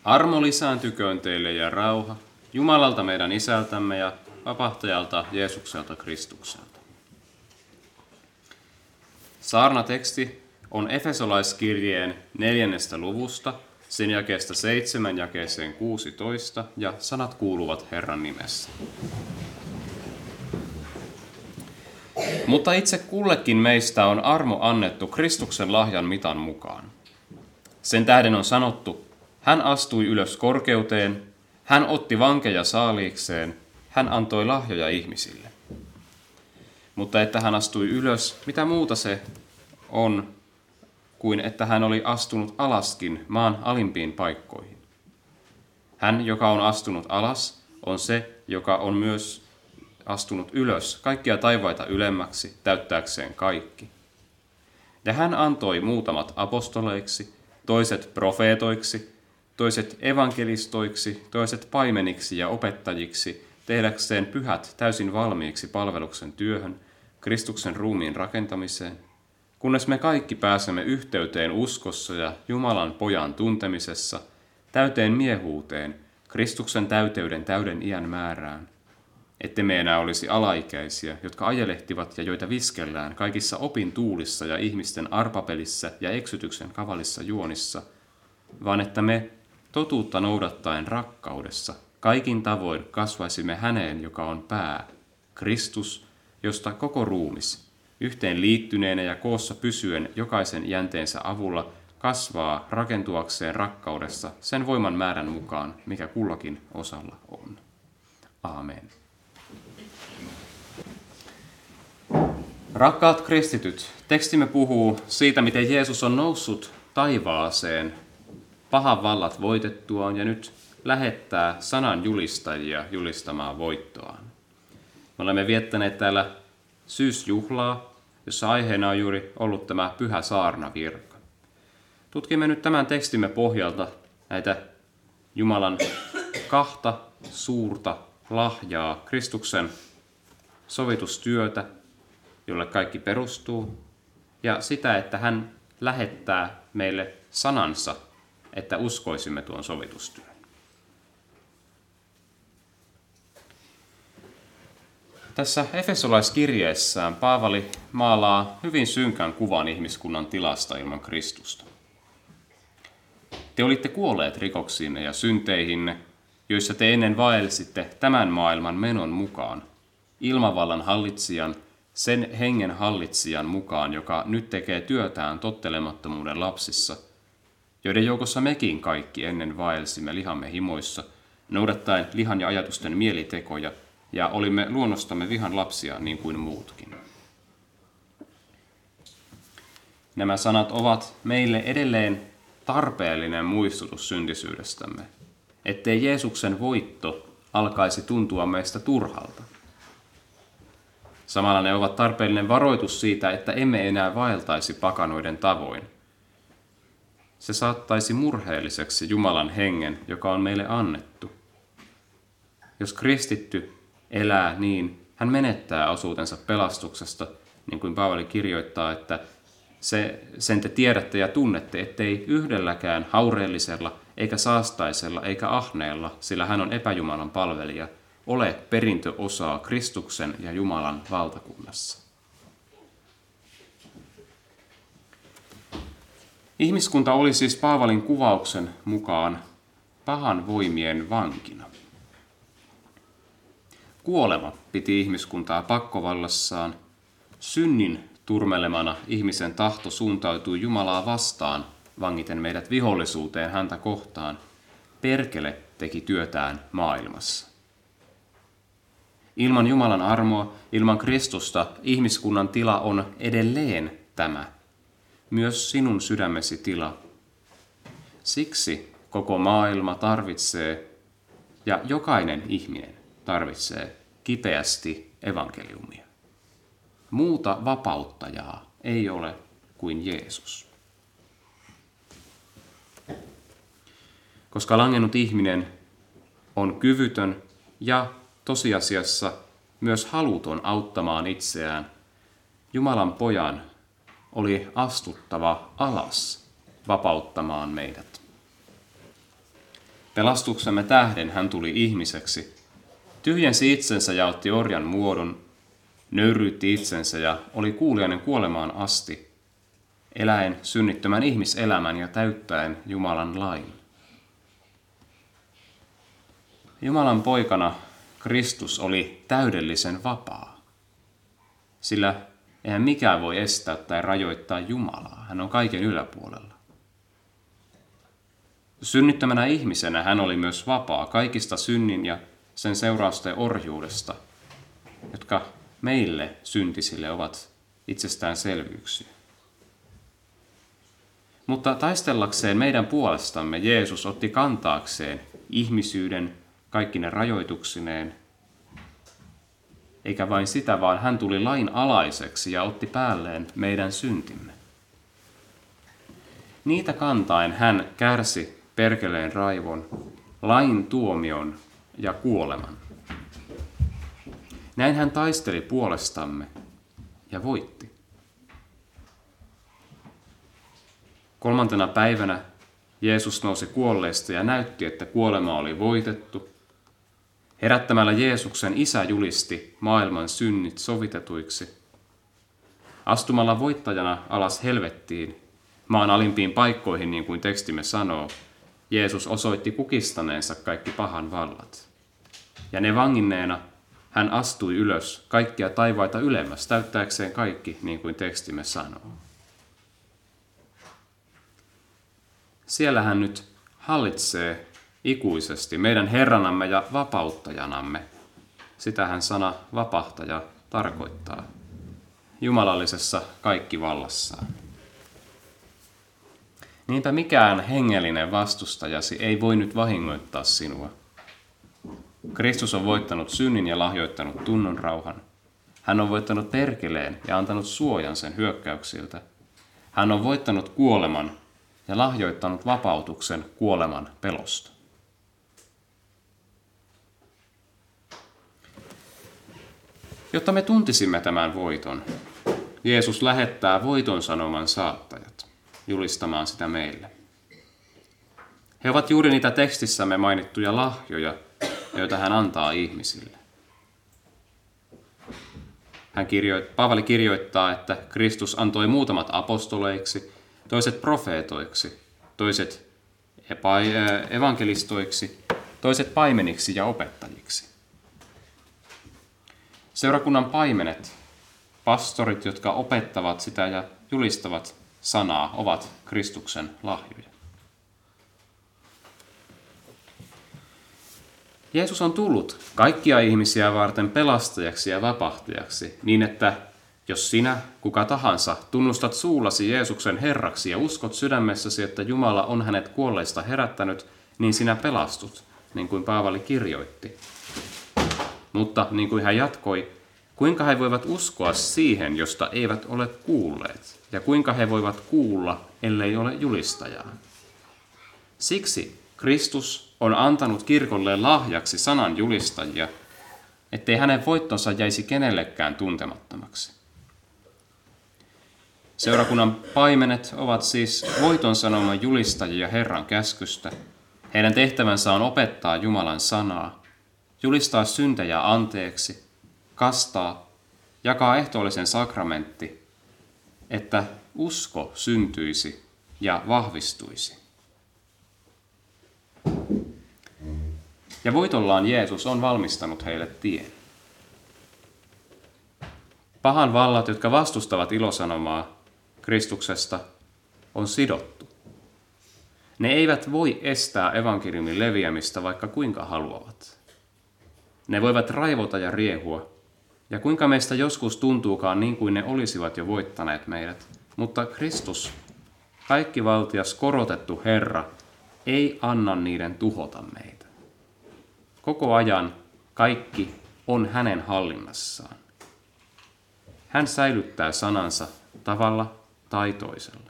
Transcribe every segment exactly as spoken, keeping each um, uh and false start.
Armo lisääntyköön teille ja rauha Jumalalta meidän Isältämme ja vapahtajalta Jeesukselta Kristukselta. Saarnateksti on Efesolaiskirjeen neljännestä luvusta, sen jakeesta seitsemän jakeeseen kuusitoista, ja sanat kuuluvat Herran nimessä. Mutta itse kullekin meistä on armo annettu Kristuksen lahjan mitan mukaan. Sen tähden on sanottu, hän astui ylös korkeuteen, hän otti vankeja saaliikseen, hän antoi lahjoja ihmisille. Mutta että hän astui ylös, mitä muuta se on, kuin että hän oli astunut alaskin maan alimpiin paikkoihin. Hän, joka on astunut alas, on se, joka on myös astunut ylös kaikkia taivaita ylemmäksi, täyttääkseen kaikki. Ja hän antoi muutamat apostoleiksi, toiset profeetoiksi, toiset evankelistoiksi, toiset paimeniksi ja opettajiksi, tehdäkseen pyhät täysin valmiiksi palveluksen työhön, Kristuksen ruumiin rakentamiseen, kunnes me kaikki pääsemme yhteyteen uskossa ja Jumalan pojan tuntemisessa, täyteen miehuuteen, Kristuksen täyteyden täyden iän määrään, ette me enää olisi alaikäisiä, jotka ajelehtivat ja joita viskellään kaikissa opin tuulissa ja ihmisten arpapelissä ja eksytyksen kavalissa juonissa, vaan että me totuutta noudattaen rakkaudessa kaikin tavoin kasvaisimme häneen, joka on pää, Kristus, josta koko ruumis, yhteen liittyneenä ja koossa pysyen jokaisen jänteensä avulla, kasvaa rakentuakseen rakkaudessa sen voiman määrän mukaan, mikä kullakin osalla on. Aamen. Rakkaat kristityt, tekstimme puhuu siitä, miten Jeesus on noussut taivaaseen pahan vallat voitettuaan ja nyt lähettää sanan julistajia julistamaan voittoaan. Me olemme viettäneet täällä syysjuhlaa, jossa aiheena on juuri ollut tämä pyhä saarnavirka. Tutkimme nyt tämän tekstimme pohjalta näitä Jumalan kahta suurta lahjaa, Kristuksen sovitustyötä, jolle kaikki perustuu, ja sitä, että hän lähettää meille sanansa, että uskoisimme tuon sovitustyön. Tässä Efesolaiskirjeessään Paavali maalaa hyvin synkän kuvan ihmiskunnan tilasta ilman Kristusta. Te olitte kuolleet rikoksiinne ja synteihinne, joissa te ennen vaelsitte tämän maailman menon mukaan, ilmavallan hallitsijan, sen hengen hallitsijan mukaan, joka nyt tekee työtään tottelemattomuuden lapsissa, joiden joukossa mekin kaikki ennen vaelsimme lihamme himoissa, noudattaen lihan ja ajatusten mielitekoja, ja olimme luonnostamme vihan lapsia niin kuin muutkin. Nämä sanat ovat meille edelleen tarpeellinen muistutus syntisyydestämme, ettei Jeesuksen voitto alkaisi tuntua meistä turhalta. Samalla ne ovat tarpeellinen varoitus siitä, että emme enää vaeltaisi pakanoiden tavoin. Se saattaisi murheelliseksi Jumalan hengen, joka on meille annettu. Jos kristitty elää niin, hän menettää osuutensa pelastuksesta, niin kuin Paavali kirjoittaa, että se, sen te tiedätte ja tunnette, ettei yhdelläkään haureellisella, eikä saastaisella, eikä ahneella, sillä hän on epäjumalan palvelija, ole perintöosaa Kristuksen ja Jumalan valtakunnassa. Ihmiskunta oli siis Paavalin kuvauksen mukaan pahan voimien vankina. Kuolema piti ihmiskuntaa pakkovallassaan. Synnin turmelemana ihmisen tahto suuntautui Jumalaa vastaan, vangiten meidät vihollisuuteen häntä kohtaan. Perkele teki työtään maailmassa. Ilman Jumalan armoa, ilman Kristusta, ihmiskunnan tila on edelleen tämä. Myös sinun sydämesi tila. Siksi koko maailma tarvitsee, ja jokainen ihminen tarvitsee kipeästi evankeliumia. Muuta vapauttajaa ei ole kuin Jeesus. Koska langennut ihminen on kyvytön ja tosiasiassa myös haluton auttamaan itseään, Jumalan pojan oli astuttava alas vapauttamaan meidät. Pelastuksemme tähden hän tuli ihmiseksi, tyhjensi itsensä ja otti orjan muodon, nöyryytti itsensä ja oli kuuliainen kuolemaan asti, eläen synnittömän ihmiselämän ja täyttäen Jumalan lain. Jumalan poikana Kristus oli täydellisen vapaa, sillä eihän mikään voi estää tai rajoittaa Jumalaa. Hän on kaiken yläpuolella. Synnyttämänä ihmisenä hän oli myös vapaa kaikista synnin ja sen seurausten orjuudesta, jotka meille syntisille ovat itsestäänselvyyksiä. Mutta taistellakseen meidän puolestamme Jeesus otti kantaakseen ihmisyyden kaikki ne rajoituksineen, eikä vain sitä, vaan hän tuli lain alaiseksi ja otti päälleen meidän syntimme. Niitä kantaen hän kärsi perkeleen raivon, lain tuomion ja kuoleman. Näin hän taisteli puolestamme ja voitti. Kolmantena päivänä Jeesus nousi kuolleista ja näytti, että kuolema oli voitettu. Herättämällä Jeesuksen Isä julisti maailman synnit sovitetuiksi. Astumalla voittajana alas helvettiin, maan alimpiin paikkoihin, niin kuin tekstimme sanoo, Jeesus osoitti kukistaneensa kaikki pahan vallat. Ja ne vanginneena hän astui ylös kaikkia taivaita ylemmäs, täyttääkseen kaikki, niin kuin tekstimme sanoo. Siellä hän nyt hallitsee ikuisesti meidän Herranamme ja vapauttajanamme. Sitähän sana vapahtaja tarkoittaa. Jumalallisessa kaikkivallassaan. Niinpä mikään hengellinen vastustajasi ei voi nyt vahingoittaa sinua. Kristus on voittanut synnin ja lahjoittanut tunnon rauhan. Hän on voittanut perkeleen ja antanut suojan sen hyökkäyksiltä. Hän on voittanut kuoleman ja lahjoittanut vapautuksen kuoleman pelosta. Jotta me tuntisimme tämän voiton, Jeesus lähettää voiton sanoman saattajat julistamaan sitä meille. He ovat juuri niitä tekstissämme mainittuja lahjoja, joita hän antaa ihmisille. Hän kirjoit, Paavali kirjoittaa, että Kristus antoi muutamat apostoleiksi, toiset profeetoiksi, toiset epa- evankelistoiksi, toiset paimeniksi ja opettajiksi. Seurakunnan paimenet, pastorit, jotka opettavat sitä ja julistavat sanaa, ovat Kristuksen lahjoja. Jeesus on tullut kaikkia ihmisiä varten pelastajaksi ja vapahtajaksi, niin että jos sinä, kuka tahansa, tunnustat suullasi Jeesuksen Herraksi ja uskot sydämessäsi, että Jumala on hänet kuolleista herättänyt, niin sinä pelastut, niin kuin Paavali kirjoitti. Mutta niin kuin hän jatkoi, kuinka he voivat uskoa siihen, josta eivät ole kuulleet, ja kuinka he voivat kuulla, ellei ole julistajaa. Siksi Kristus on antanut kirkolle lahjaksi sanan julistajia, ettei hänen voittonsa jäisi kenellekään tuntemattomaksi. Seurakunnan paimenet ovat siis voiton sanoman julistajia Herran käskystä. Heidän tehtävänsä on opettaa Jumalan sanaa, julistaa syntejä anteeksi, kastaa, jakaa ehtoollisen sakramentti, että usko syntyisi ja vahvistuisi. Ja voitollaan Jeesus on valmistanut heille tien. Pahan vallat, jotka vastustavat ilosanomaa Kristuksesta, on sidottu. Ne eivät voi estää evankeliumin leviämistä, vaikka kuinka haluavat. Ne voivat raivota ja riehua, ja kuinka meistä joskus tuntuukaan niin kuin ne olisivat jo voittaneet meidät. Mutta Kristus, kaikkivaltias korotettu Herra, ei anna niiden tuhota meitä. Koko ajan kaikki on hänen hallinnassaan. Hän säilyttää sanansa tavalla tai toisella.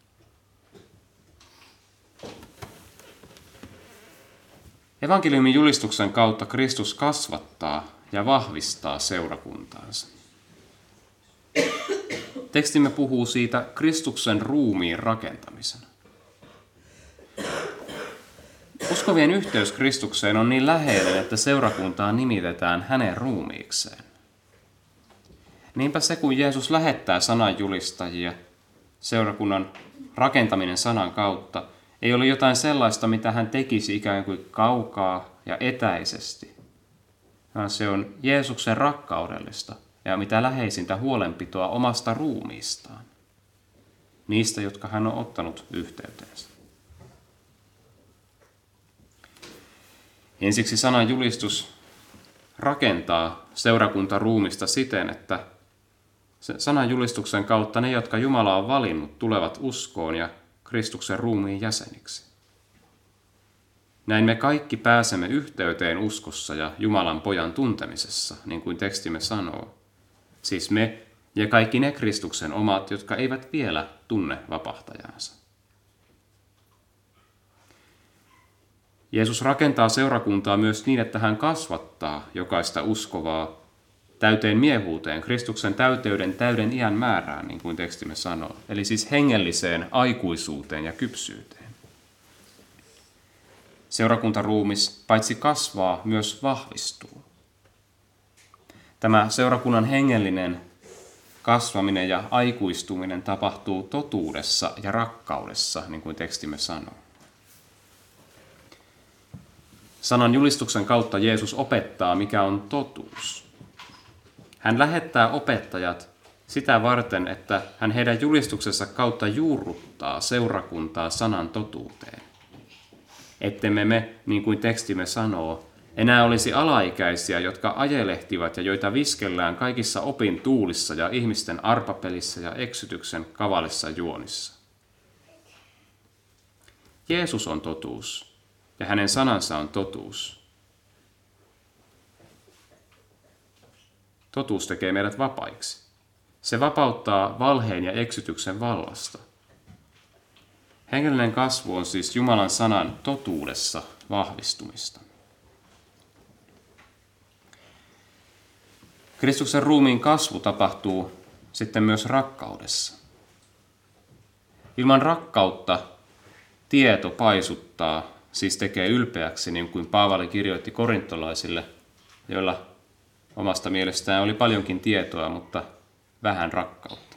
Evankeliumin julistuksen kautta Kristus kasvattaa ja vahvistaa seurakuntaansa. Tekstimme puhuu siitä Kristuksen ruumiin rakentamisena. Uskovien yhteys Kristukseen on niin läheinen, että seurakuntaa nimitetään hänen ruumiikseen. Niinpä se, kun Jeesus lähettää sananjulistajia, seurakunnan rakentaminen sanan kautta, ei ole jotain sellaista, mitä hän tekisi ikään kuin kaukaa ja etäisesti, vaan se on Jeesuksen rakkaudellista ja mitä läheisintä huolenpitoa omasta ruumiistaan, niistä, jotka hän on ottanut yhteyteensä. Ensiksi sanan julistus rakentaa seurakuntaruumista siten, että sanan julistuksen kautta ne, jotka Jumala on valinnut, tulevat uskoon ja Kristuksen ruumiin jäseniksi. Näin me kaikki pääsemme yhteyteen uskossa ja Jumalan pojan tuntemisessa, niin kuin tekstimme sanoo. Siis me ja kaikki ne Kristuksen omat, jotka eivät vielä tunne vapahtajansa. Jeesus rakentaa seurakuntaa myös niin, että hän kasvattaa jokaista uskovaa täyteen miehuuteen, Kristuksen täyteyden täyden iän määrään, niin kuin tekstimme sanoo. Eli siis hengelliseen aikuisuuteen ja kypsyyteen. Seurakuntaruumis paitsi kasvaa, myös vahvistuu. Tämä seurakunnan hengellinen kasvaminen ja aikuistuminen tapahtuu totuudessa ja rakkaudessa, niin kuin tekstimme sanoo. Sanan julistuksen kautta Jeesus opettaa, mikä on totuus. Hän lähettää opettajat sitä varten, että hän heidän julistuksensa kautta juurruttaa seurakuntaa sanan totuuteen. Ettemme me, niin kuin tekstimme sanoo, enää olisi alaikäisiä, jotka ajelehtivat ja joita viskellään kaikissa opin tuulissa ja ihmisten arpapelissä ja eksytyksen kavalissa juonissa. Jeesus on totuus ja hänen sanansa on totuus. Totuus tekee meidät vapaiksi. Se vapauttaa valheen ja eksytyksen vallasta. Hengellinen kasvu on siis Jumalan sanan totuudessa vahvistumista. Kristuksen ruumiin kasvu tapahtuu sitten myös rakkaudessa. Ilman rakkautta tieto paisuttaa, siis tekee ylpeäksi, niin kuin Paavali kirjoitti korintolaisille, joilla omasta mielestään oli paljonkin tietoa, mutta vähän rakkautta.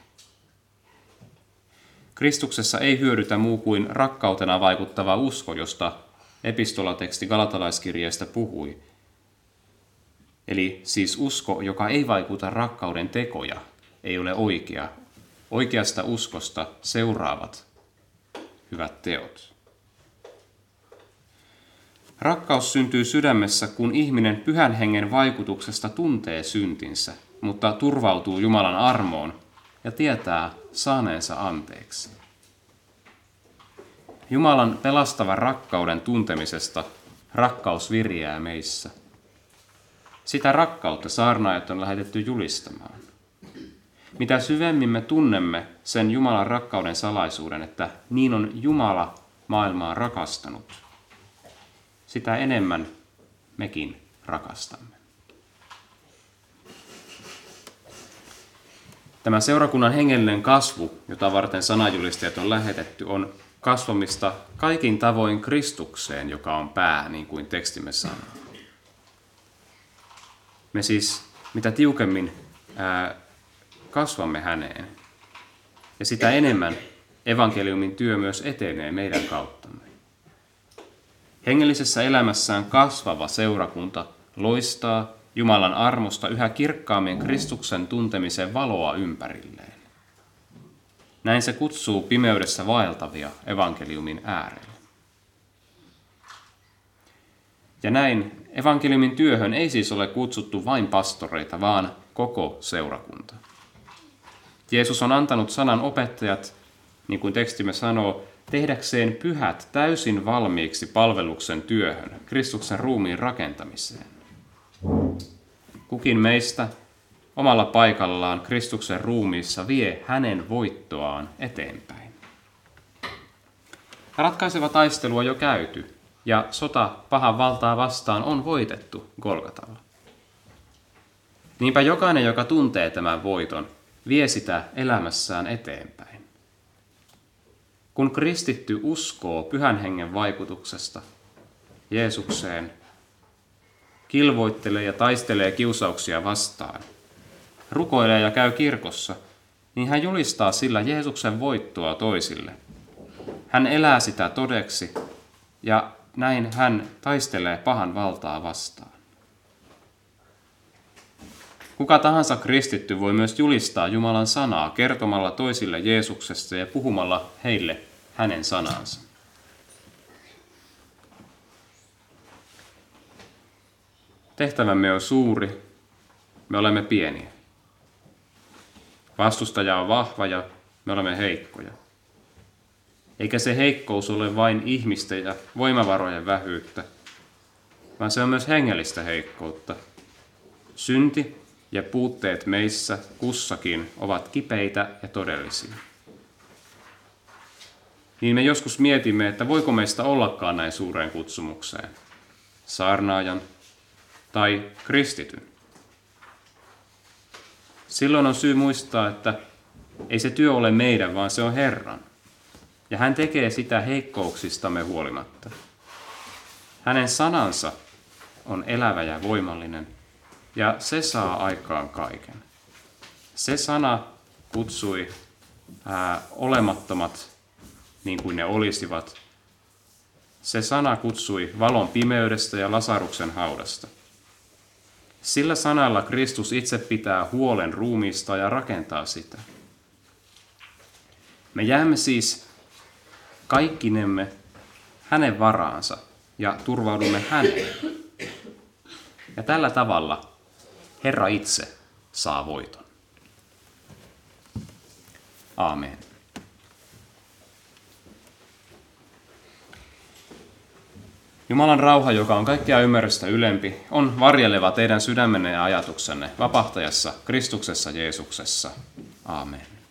Kristuksessa ei hyödytä muu kuin rakkautena vaikuttava usko, josta epistolateksti Galatalaiskirjeestä puhui. Eli siis usko, joka ei vaikuta rakkauden tekoja, ei ole oikea. Oikeasta uskosta seuraavat hyvät teot. Rakkaus syntyy sydämessä, kun ihminen pyhän hengen vaikutuksesta tuntee syntinsä, mutta turvautuu Jumalan armoon ja tietää saaneensa anteeksi. Jumalan pelastavan rakkauden tuntemisesta rakkaus viriää meissä. Sitä rakkautta saarnaajat on lähetetty julistamaan. Mitä syvemmin me tunnemme sen Jumalan rakkauden salaisuuden, että niin on Jumala maailmaa rakastanut, sitä enemmän mekin rakastamme. Tämä seurakunnan hengellinen kasvu, jota varten sanajulistajat on lähetetty, on kasvamista kaikin tavoin Kristukseen, joka on pää, niin kuin tekstimme sanoo. Me siis mitä tiukemmin ää, kasvamme häneen, ja sitä enemmän evankeliumin työ myös etenee meidän kauttamme. Hengellisessä elämässään kasvava seurakunta loistaa Jumalan armosta yhä kirkkaammin Kristuksen tuntemisen valoa ympärilleen. Näin se kutsuu pimeydessä vaeltavia evankeliumin äärelle. Ja näin evankeliumin työhön ei siis ole kutsuttu vain pastoreita, vaan koko seurakunta. Jeesus on antanut sanan opettajat, niin kuin tekstimme sanoo, tehdäkseen pyhät täysin valmiiksi palveluksen työhön, Kristuksen ruumiin rakentamiseen. Kukin meistä omalla paikallaan Kristuksen ruumiissa vie hänen voittoaan eteenpäin. Ratkaiseva taistelu on jo käyty, ja sota pahan valtaa vastaan on voitettu Golgatalla. Niinpä jokainen, joka tuntee tämän voiton, vie sitä elämässään eteenpäin. Kun kristitty uskoo pyhän hengen vaikutuksesta, Jeesukseen, kilvoittelee ja taistelee kiusauksia vastaan, rukoilee ja käy kirkossa, niin hän julistaa sillä Jeesuksen voittoa toisille. Hän elää sitä todeksi ja näin hän taistelee pahan valtaa vastaan. Kuka tahansa kristitty voi myös julistaa Jumalan sanaa kertomalla toisille Jeesuksesta ja puhumalla heille hänen sanansa. Tehtävämme on suuri, me olemme pieniä. Vastustaja on vahva ja me olemme heikkoja. Eikä se heikkous ole vain ihmisten ja voimavarojen vähyyttä, vaan se on myös hengellistä heikkoutta. Synti ja puutteet meissä kussakin ovat kipeitä ja todellisia. Niin me joskus mietimme, että voiko meistä ollakaan näin suureen kutsumukseen, saarnaajan tai kristityn. Silloin on syy muistaa, että ei se työ ole meidän, vaan se on Herran. Ja hän tekee sitä heikkouksistamme huolimatta. Hänen sanansa on elävä ja voimallinen, ja se saa aikaan kaiken. Se sana kutsui ää, olemattomat niin kuin ne olisivat. Se sana kutsui valon pimeydestä ja Lasaruksen haudasta. Sillä sanalla Kristus itse pitää huolen ruumiista ja rakentaa sitä. Me jäämme siis kaikkinemme hänen varaansa ja turvaudumme häneen. Ja tällä tavalla Herra itse saa voiton. Aamen. Jumalan rauha, joka on kaikkea ymmärrystä ylempi, on varjeleva teidän sydämenne ja ajatuksenne vapahtajassa Kristuksessa Jeesuksessa. Aamen.